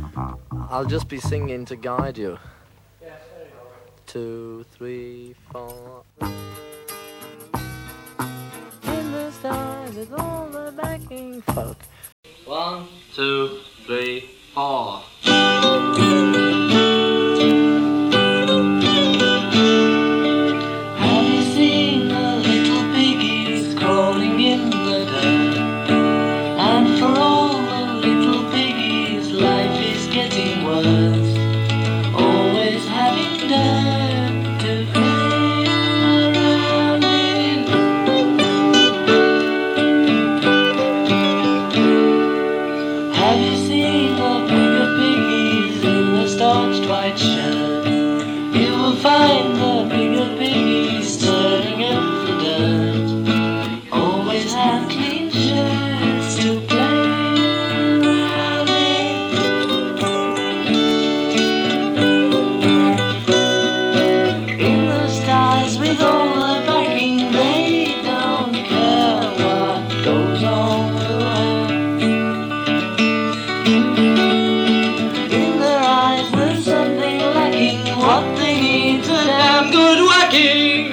I'll just be singing to guide you. 2, 3, 4. In the stars with all the backing folk. 1, 2, 3, 4. Have you seen the little piggies crawling in the dirt? And for all the little piggies, life is getting worse. Always having dirt to play around in. Have you seen the bigger piggies in the starched white shirt? You will find the bigger piggies turning up the dirt. Always have clean shirts to play around in. In the stars with all the backing, they don't care what goes on around. In their eyes there's something lacking. What they need's a damn good whacking.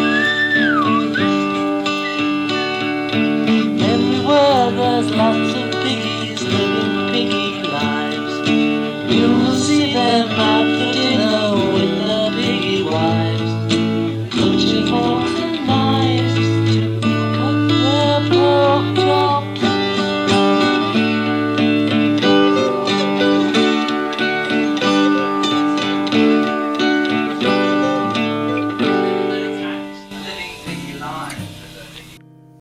Everywhere there's lots of